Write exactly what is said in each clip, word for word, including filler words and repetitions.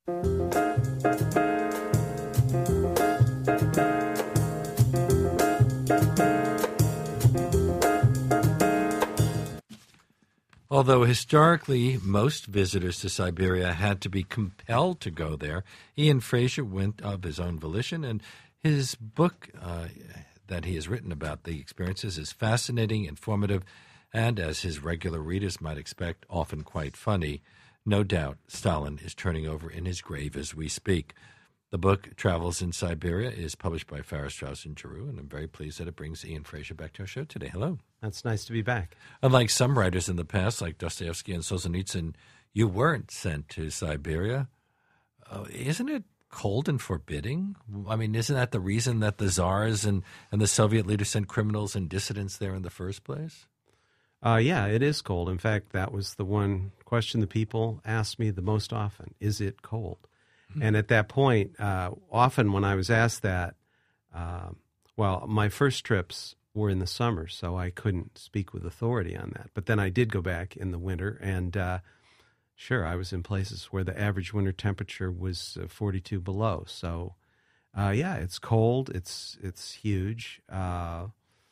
Although historically most visitors to Siberia had to be compelled to go there, Ian Fraser went of his own volition, and his book uh, that he has written about the experiences is fascinating, informative, and, as his regular readers might expect, often quite funny. No doubt Stalin is turning over in his grave as we speak. The book, Travels in Siberia, is published by Farrar, Straus and Giroux, and I'm very pleased that it brings Ian Fraser back to our show today. Hello. That's nice to be back. Unlike some writers in the past, like Dostoevsky and Solzhenitsyn, you weren't sent to Siberia. Uh, isn't it cold and forbidding? I mean, isn't that the reason that the czars and, and the Soviet leaders sent criminals and dissidents there in the first place? Uh, yeah, it is cold. In fact, that was the one question the people asked me the most often. Is it cold? Mm-hmm. And at that point, uh, often when I was asked that, uh, well, my first trips were in the summer, so I couldn't speak with authority on that. But then I did go back in the winter, and uh, sure, I was in places where the average winter temperature was uh, forty-two below. So, uh, yeah, it's cold. It's it's huge, uh,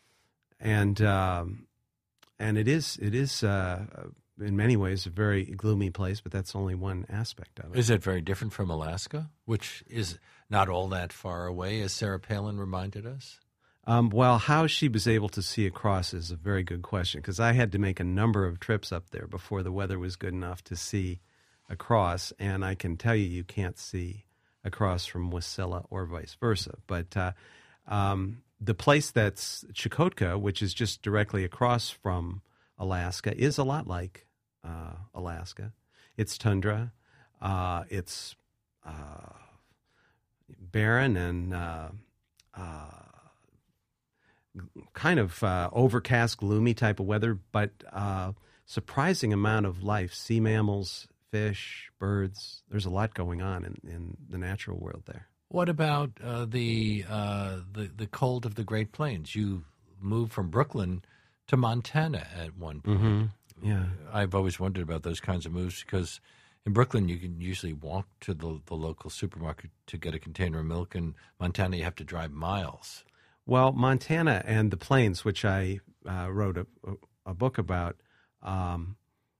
and um, and it is it is uh, in many ways a very gloomy place. But that's only one aspect of it. Is it very different from Alaska, which is not all that far away, as Sarah Palin reminded us? Um, well, how she was able to see across is a very good question, because I had to make a number of trips up there before the weather was good enough to see across, and I can tell you you can't see across from Wasilla or vice versa. But uh, um, the place that's Chukotka, which is just directly across from Alaska, is a lot like uh, Alaska. It's tundra. Uh, it's uh, barren and uh, uh, kind of uh, overcast, gloomy type of weather, but uh, surprising amount of life. Sea mammals, fish, birds. There's a lot going on in, in the natural world there. What about uh, the, uh, the the cold of the Great Plains? You moved from Brooklyn to Montana at one point. Mm-hmm. Yeah, I've always wondered about those kinds of moves, because in Brooklyn you can usually walk to the, the local supermarket to get a container of milk. In Montana, you have to drive miles. Well, Montana and the Plains, which I uh, wrote a, a book about, um,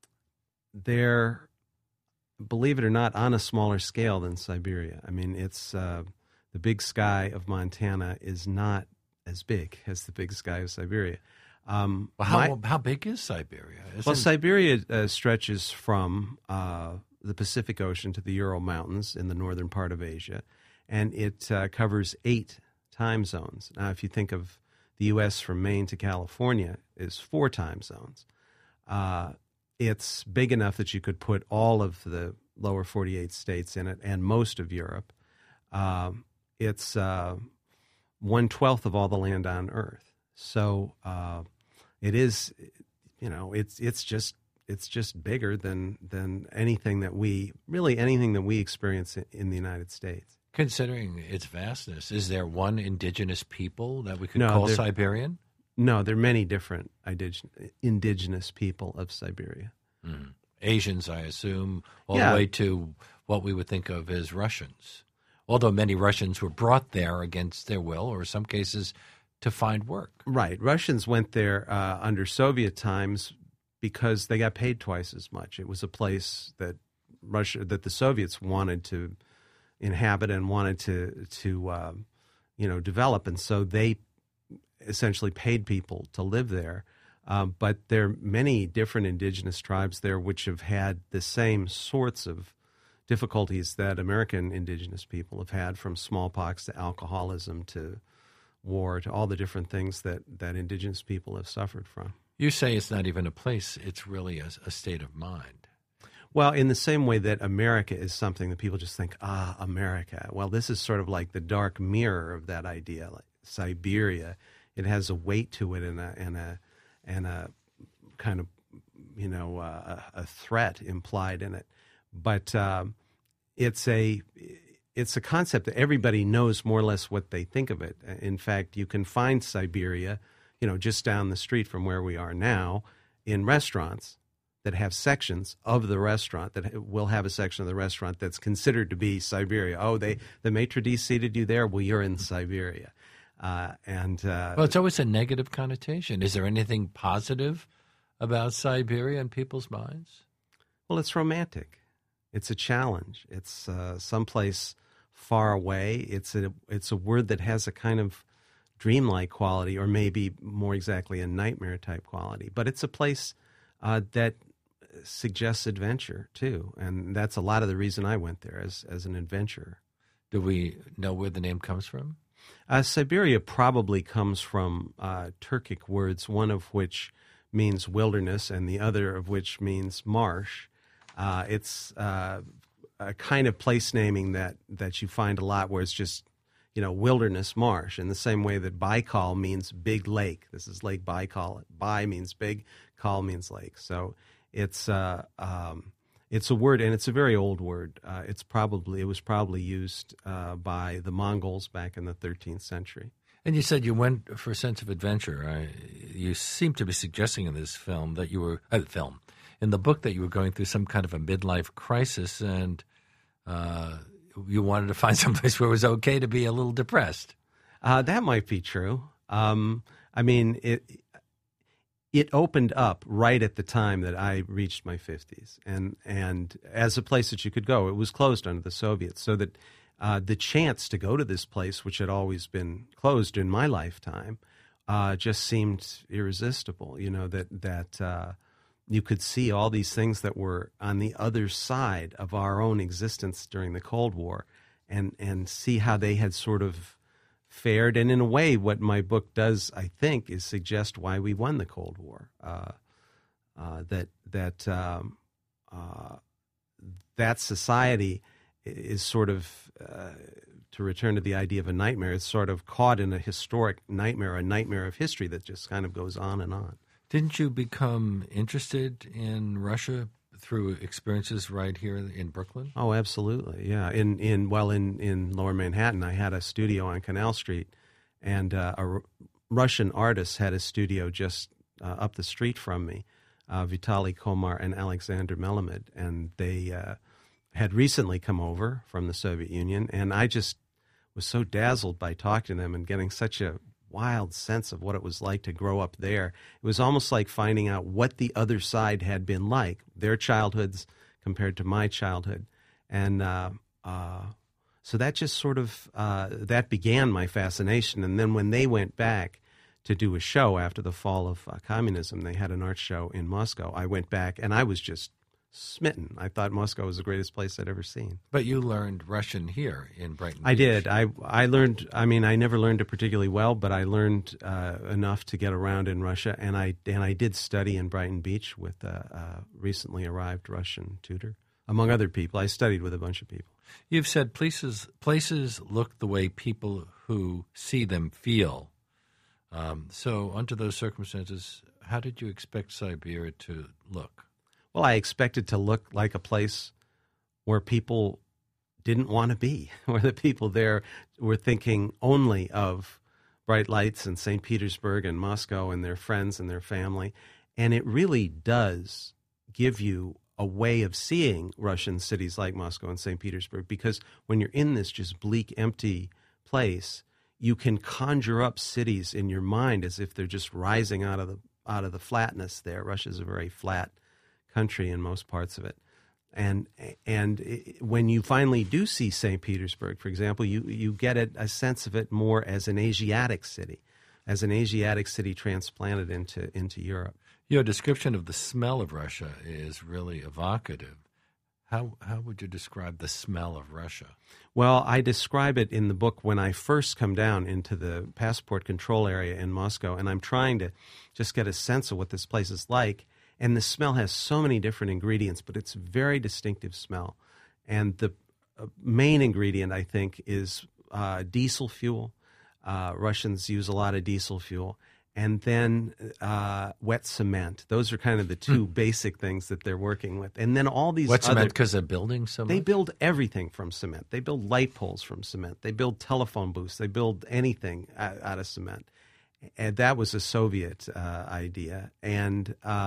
they're, believe it or not, on a smaller scale than Siberia. I mean, it's uh, the big sky of Montana is not as big as the big sky of Siberia. Um, well, how, my, how big is Siberia? Isn't... Well, Siberia uh, stretches from uh, the Pacific Ocean to the Ural Mountains in the northern part of Asia, and it uh, covers eight time zones. Now, if you think of the U S from Maine to California, is four time zones. Uh, it's big enough that you could put all of the lower forty-eight states in it and most of Europe. Um, it's uh, one-twelfth of all the land on Earth. So uh, it is, you know, it's it's just it's just bigger than than anything that we, really anything that we experience in, in the United States. Considering its vastness, is there one indigenous people that we could no, call there, Siberian? No, there are many different indigenous people of Siberia. Mm. Asians, I assume, all yeah. the way to what we would think of as Russians. Although many Russians were brought there against their will, or in some cases to find work. Right. Russians went there uh, under Soviet times because they got paid twice as much. It was a place that Russia, that the Soviets wanted to inhabit and wanted to to um, you know develop, and so they essentially paid people to live there. Um, but there are many different indigenous tribes there which have had the same sorts of difficulties that American indigenous people have had, from smallpox to alcoholism to war to all the different things that, that indigenous people have suffered from. You say it's not even a place, it's really a, a state of mind. Well, in the same way that America is something that people just think, ah, America. Well, this is sort of like the dark mirror of that idea. Like Siberia, it has a weight to it and a and a and a kind of you know uh, a threat implied in it. But um, it's a it's a concept that everybody knows more or less what they think of it. In fact, you can find Siberia, you know, just down the street from where we are now, in restaurants. that have sections of the restaurant, that will have a section of the restaurant that's considered to be Siberia. Oh, they the maitre d' seated you there? Well, you're in Siberia. Uh, and uh, Well, it's always a negative connotation. Is there anything positive about Siberia in people's minds? Well, it's romantic. It's a challenge. It's uh, someplace far away. It's a it's a word that has a kind of dreamlike quality, or maybe more exactly a nightmare type quality. But it's a place uh, that suggests adventure too, and that's a lot of the reason I went there as as an adventurer. Do we know where the name comes from? Uh, Siberia probably comes from uh, Turkic words, one of which means wilderness and the other of which means marsh. Uh, it's uh, a kind of place naming that, that you find a lot where it's just, you know, wilderness marsh, in the same way that Baikal means big lake. This is Lake Baikal. Bai means big, Kal means lake. So it's uh, um, it's a word, and it's a very old word. Uh, it's probably it was probably used uh, by the Mongols back in the thirteenth century. And you said you went for a sense of adventure. I, you seem to be suggesting in this film that you were uh, film in the book that you were going through some kind of a midlife crisis, and uh, you wanted to find someplace where it was okay to be a little depressed. Uh, that might be true. Um, I mean, it it opened up right at the time that I reached my fifties, and and as a place that you could go. It was closed under the Soviets, so that uh, the chance to go to this place, which had always been closed in my lifetime, uh, just seemed irresistible. You know, that that uh, you could see all these things that were on the other side of our own existence during the Cold War, and and see how they had sort of fared. And in a way, what my book does, I think, is suggest why we won the Cold War. Uh, uh, that that um, uh, that society is sort of, uh, to return to the idea of a nightmare, it's sort of caught in a historic nightmare, a nightmare of history that just kind of goes on and on. Didn't you become interested in Russia through experiences right here in Brooklyn? Oh, absolutely, yeah. In in well, in, in Lower Manhattan, I had a studio on Canal Street, and uh, a R- Russian artist had a studio just uh, up the street from me, uh, Vitaly Komar and Alexander Melamed, and they uh, had recently come over from the Soviet Union, and I just was so dazzled by talking to them and getting such a wild sense of what it was like to grow up there. It was almost like finding out what the other side had been like, their childhoods compared to my childhood. And uh, uh, so that just sort of, uh, that began my fascination. And then when they went back to do a show after the fall of uh, communism, they had an art show in Moscow. I went back and I was just smitten. I thought Moscow was the greatest place I'd ever seen. But you learned Russian here in Brighton Beach. I did. I I learned, I mean, I never learned it particularly well, but I learned uh, enough to get around in Russia, and I and I did study in Brighton Beach with a, a recently arrived Russian tutor, among other people. I studied with a bunch of people. You've said places places look the way people who see them feel. Um, so under those circumstances, how did you expect Siberia to look? Well, I expected to look like a place where people didn't want to be, where the people there were thinking only of bright lights and Saint Petersburg and Moscow and their friends and their family. And it really does give you a way of seeing Russian cities like Moscow and Saint Petersburg, because when you're in this just bleak, empty place, you can conjure up cities in your mind as if they're just rising out of the out of the flatness there. Russia's a very flat country in most parts of it. And and it, when you finally do see Saint Petersburg, for example, you, you get a, a sense of it more as an Asiatic city, as an Asiatic city transplanted into, into Europe. Your description of the smell of Russia is really evocative. How how would you describe the smell of Russia? Well, I describe it in the book when I first come down into the passport control area in Moscow, and I'm trying to just get a sense of what this place is like. And the smell has so many different ingredients, but it's a very distinctive smell. And the uh, main ingredient, I think, is uh, diesel fuel. Uh, Russians use a lot of diesel fuel. And then uh, wet cement. Those are kind of the two basic things that they're working with. And then all these Wet other, cement because they're building so much? They build everything from cement. They build light poles from cement. They build telephone booths. They build anything out, out of cement. And that was a Soviet uh, idea. And uh,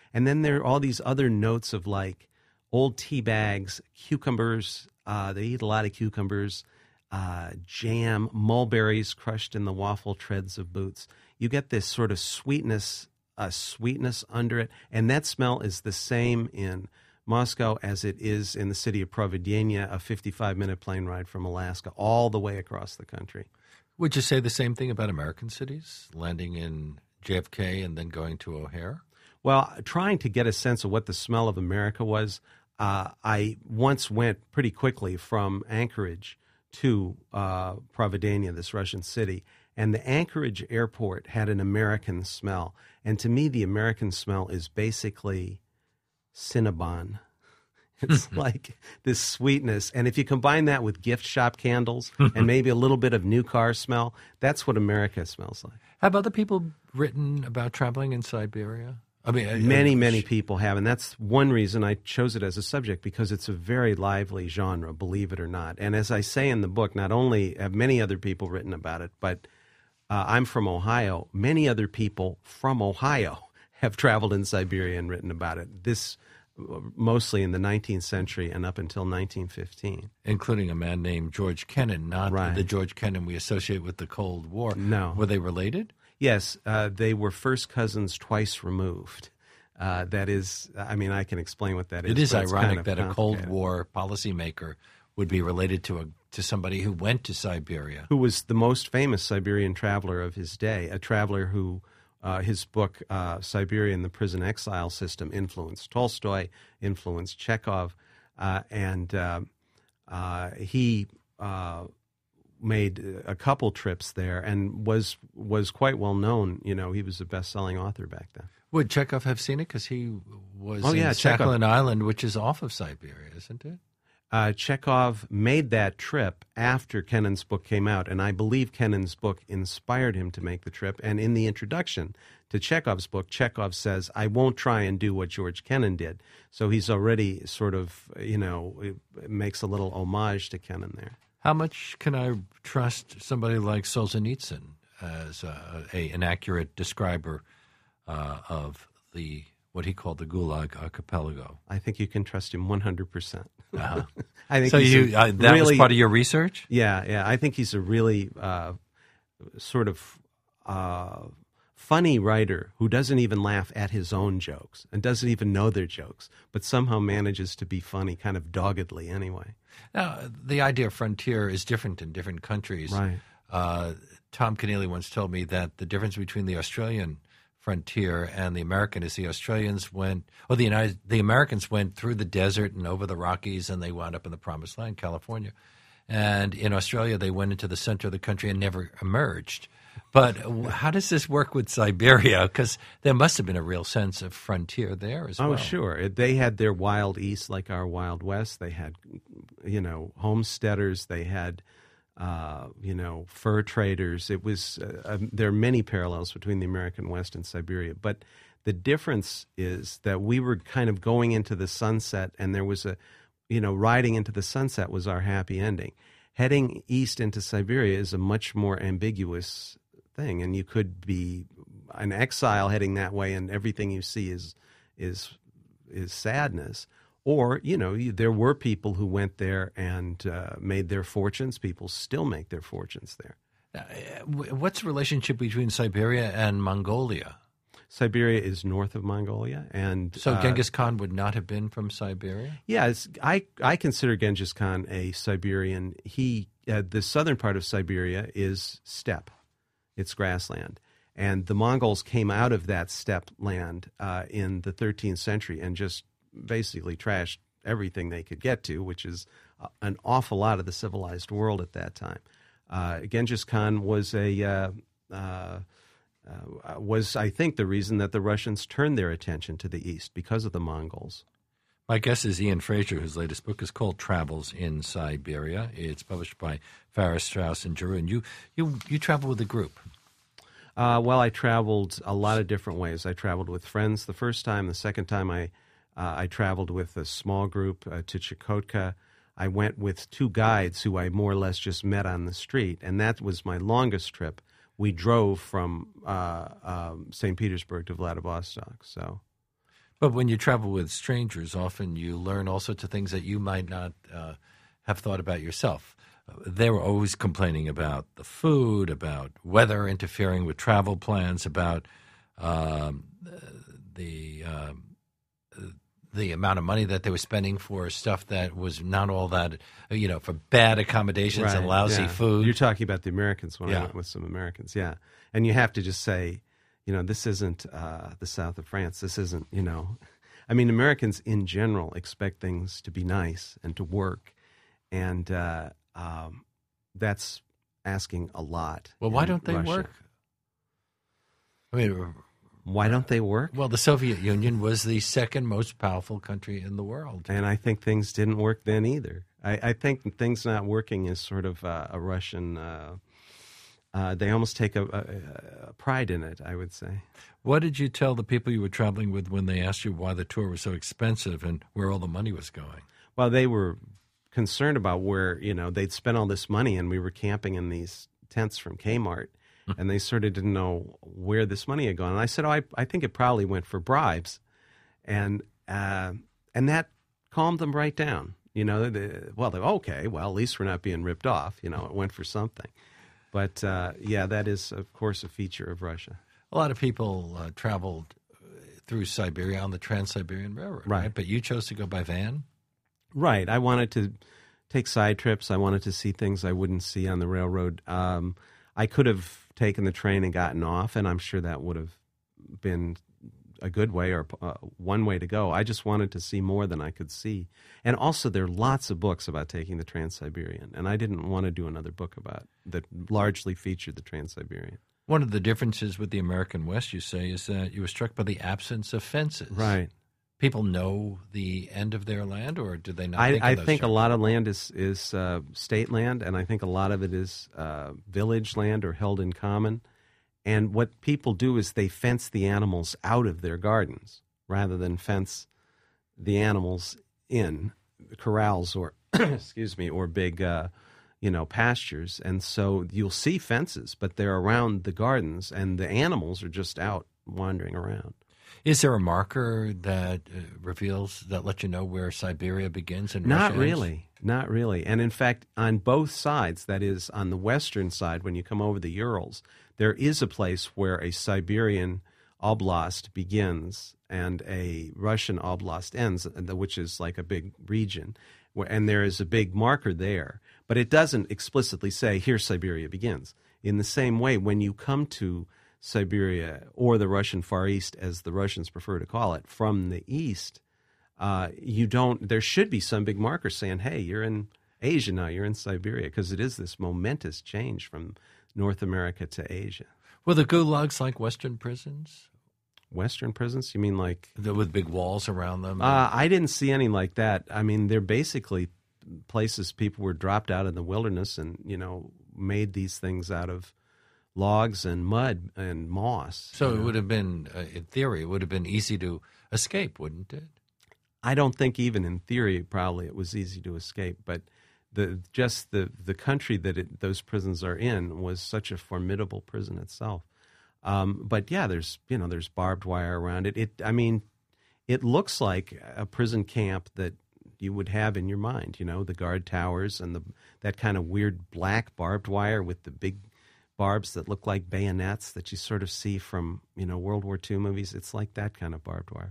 And then there are all these other notes of like old tea bags, cucumbers. Uh, they eat a lot of cucumbers, uh, jam, mulberries crushed in the waffle treads of boots. You get this sort of sweetness, uh, sweetness under it. And that smell is the same in Moscow as it is in the city of Providenia, a fifty-five minute plane ride from Alaska, all the way across the country. Would you say the same thing about American cities, landing in J F K and then going to O'Hare? Well, trying to get a sense of what the smell of America was, uh, I once went pretty quickly from Anchorage to uh, Providenia, this Russian city, and the Anchorage airport had an American smell. And to me, the American smell is basically Cinnabon. It's like this sweetness. And if you combine that with gift shop candles and maybe a little bit of new car smell, that's what America smells like. Have other people written about traveling in Siberia? I mean, many, I, many people have, and that's one reason I chose it as a subject, because it's a very lively genre, believe it or not. And as I say in the book, not only have many other people written about it, but uh, I'm from Ohio. Many other people from Ohio have traveled in Siberia and written about it. This mostly in the nineteenth century and up until nineteen fifteen. Including a man named George Kennan, not right. the George Kennan we associate with the Cold War. No. Were they related? Yes, uh, they were first cousins twice removed. Uh, that is, I mean, I can explain what that is. It is ironic kind of that a Cold War policymaker would be related to a to somebody who went to Siberia. Who was the most famous Siberian traveler of his day, a traveler who, uh, his book, uh, Siberia and the Prison Exile System, influenced Tolstoy, influenced Chekhov, uh, and uh, uh, he... Uh, made a couple trips there and was was quite well known. You know, he was a best-selling author back then. Would Chekhov have seen it? Because he was oh, in yeah, Sakhalin Island, which is off of Siberia, isn't it? Uh, Chekhov made that trip after Kennan's book came out, and I believe Kennan's book inspired him to make the trip. And in the introduction to Chekhov's book, Chekhov says, I won't try and do what George Kennan did. So he's already sort of, you know, it makes a little homage to Kennan there. How much can I trust somebody like Solzhenitsyn as a, a, an accurate describer uh, of the what he called the Gulag Archipelago? I think you can trust him one hundred percent. Uh-huh. I think so you uh, that really, was part of your research? Yeah, yeah. I think he's a really uh, sort of uh, funny writer who doesn't even laugh at his own jokes and doesn't even know they're jokes, but somehow manages to be funny kind of doggedly anyway. Now, the idea of frontier is different in different countries. Right. Uh, Tom Keneally once told me that the difference between the Australian frontier and the American is the Australians went, or the United, the Americans went through the desert and over the Rockies, and they wound up in the Promised Land, California. And in Australia, they went into the center of the country and never emerged. But how does this work with Siberia? Because there must have been a real sense of frontier there as oh, well. Oh, sure. They had their Wild East like our Wild West. They had, you know, homesteaders. They had, uh, you know, fur traders. It was uh, um, there are many parallels between the American West and Siberia. But the difference is that we were kind of going into the sunset, and there was a, you know, riding into the sunset was our happy ending. Heading east into Siberia is a much more ambiguous thing, and you could be an exile heading that way, and everything you see is is is sadness. Or, you know, you, there were people who went there and uh, made their fortunes. People still make their fortunes there. Uh, what's the relationship between Siberia and Mongolia? Siberia is north of Mongolia, and so uh, Genghis Khan would not have been from Siberia. Yeah, it's, I I consider Genghis Khan a Siberian. He uh, the southern part of Siberia is steppe, it's grassland, and the Mongols came out of that steppe land uh, in the thirteenth century and just basically trashed everything they could get to, which is an awful lot of the civilized world at that time. Uh, Genghis Khan was a uh, uh, Uh, was, I think, the reason that the Russians turned their attention to the East, because of the Mongols. My guest is Ian Fraser, whose latest book is called Travels in Siberia. It's published by Farrar, Straus and Giroux. And you, you, you travel with a group. Uh, well, I traveled a lot of different ways. I traveled with friends the first time. The second time, I uh, I traveled with a small group uh, to Chukotka. I went with two guides who I more or less just met on the street, and that was my longest trip. We drove from uh, um, Saint Petersburg to Vladivostok. So, But when you travel with strangers, often you learn all sorts of things that you might not uh, have thought about yourself. They were always complaining about the food, about weather interfering with travel plans, about um, the um, the amount of money that they were spending for stuff that was not all that, you know, for bad accommodations Right, and lousy yeah. food. You're talking about the Americans when Yeah. I went with some Americans, yeah. And you have to just say, you know, this isn't uh, the south of France. This isn't, you know, I mean, Americans in general expect things to be nice and to work, and uh, um, that's asking a lot. Well, why in don't they Russia. work? I mean, Why don't they work? well, the Soviet Union was the second most powerful country in the world. And I think things didn't work then either. I, I think things not working is sort of uh, a Russian. Uh, uh, they almost take a, a, a pride in it, I would say. What did you tell the people you were traveling with when they asked you why the tour was so expensive and where all the money was going? Well, they were concerned about where, you know, they'd spent all this money and we were camping in these tents from Kmart, and they sort of didn't know where this money had gone. And I said, oh, I, I think it probably went for bribes. And uh, and that calmed them right down. You know, they, well, they okay, well, at least we're not being ripped off. You know, it went for something. But, uh, yeah, that is, of course, a feature of Russia. A lot of people uh, traveled through Siberia on the Trans-Siberian Railroad, right. Right. But you chose to go by van? Right. I wanted to take side trips. I wanted to see things I wouldn't see on the railroad. Um, I could have taken the train and gotten off, and I'm sure that would have been a good way or uh, one way to go. I just wanted to see more than I could see. And also, there are lots of books about taking the Trans-Siberian, and I didn't want to do another book about that largely featured the Trans-Siberian. One of the differences with the American West, you say, is that you were struck by the absence of fences. Right. People know the end of their land, or do they not I think I of those think a terms? lot of land is, is uh, state land, and I think a lot of it is uh, village land or held in common. And what people do is they fence the animals out of their gardens rather than fence the animals in corrals or, excuse me, or big, uh, you know, pastures. And so you'll see fences, but they're around the gardens, and the animals are just out wandering around. Is there a marker that uh, reveals, that lets you know where Siberia begins and Not Russia ends? really. Not really. And in fact, on both sides, that is, on the western side, when you come over the Urals, there is a place where a Siberian oblast begins and a Russian oblast ends, which is like a big region. And there is a big marker there. But it doesn't explicitly say, here Siberia begins. In the same way, when you come to Siberia, or the Russian Far East, as the Russians prefer to call it, from the east, uh, you don't. There should be some big marker saying, "Hey, you're in Asia now. You're in Siberia," because it is this momentous change from North America to Asia. Were the gulags like Western prisons? Western prisons? You mean like The- with big walls around them? Uh, I didn't see any like that. I mean, they're basically places people were dropped out in the wilderness and, you know, made these things out of logs and mud and moss. so you it know. would have been, uh, in theory, it would have been easy to escape, wouldn't it? I don't think even in theory probably it was easy to escape, but the just the the country that it, those prisons are in was such a formidable prison itself. Um, but yeah, there's you know there's barbed wire around it. It I mean, it looks like a prison camp that you would have in your mind. You know, the guard towers and the that kind of weird black barbed wire with the big barbs that look like bayonets that you sort of see from you know World War Two movies. It's like that kind of barbed wire.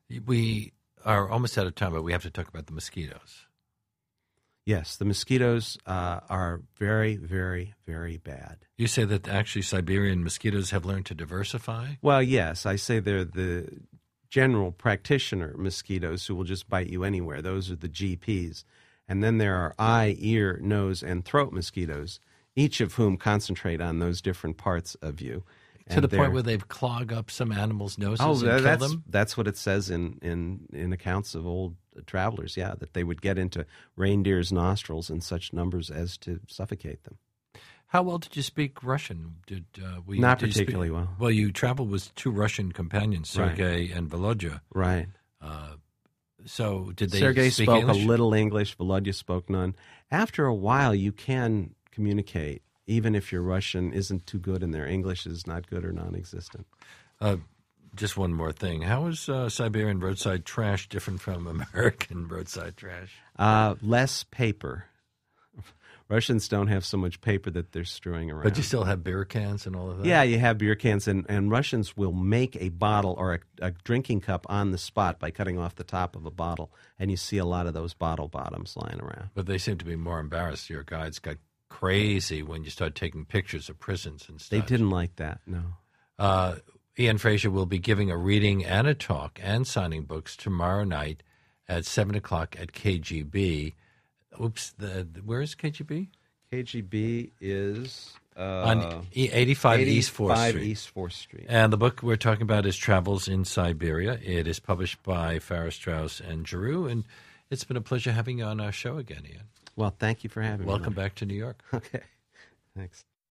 We are almost out of time, but we have to talk about the mosquitoes. Yes, the mosquitoes uh, are very, very, very bad. You say that actually Siberian mosquitoes have learned to diversify? Well, yes, I say they're the general practitioner mosquitoes who will just bite you anywhere. Those are the G Ps. And then there are eye, ear, nose, and throat mosquitoes, each of whom concentrate on those different parts of you. To And the they're- point where they've clogged up some animals' noses Oh, and that- killed that's them? that's what it says in, in, in accounts of old travelers, yeah, that they would get into reindeers' nostrils in such numbers as to suffocate them. How well did you speak Russian? Did uh, we, Not did you speak- particularly well. Well, you traveled with two Russian companions, Right. Sergei and Volodya. Right. Uh, so did they Sergei speak spoke English? a little English. Volodya spoke none. After a while, you can communicate, even if your Russian isn't too good and their English is not good or non-existent. Uh, just one more thing. How is uh, Siberian roadside trash different from American roadside trash? Uh, less paper. Russians don't have so much paper that they're strewing around. But you still have beer cans and all of that? Yeah, you have beer cans, and, and Russians will make a bottle or a, a drinking cup on the spot by cutting off the top of a bottle, and you see a lot of those bottle bottoms lying around. But they seem to be more embarrassed. Your guides got crazy when you started taking pictures of prisons and stuff. They didn't like that, no. Uh, Ian Fraser will be giving a reading and a talk and signing books tomorrow night at seven o'clock at K G B. Oops, the, the, where is K G B? K G B is uh, on eighty-five East fourth Street. East fourth Street. And the book we're talking about is Travels in Siberia. It is published by Farrar, Straus and Giroux, and it's been a pleasure having you on our show again, Ian. Well, thank you for having Welcome me. Welcome back to New York. Okay, thanks.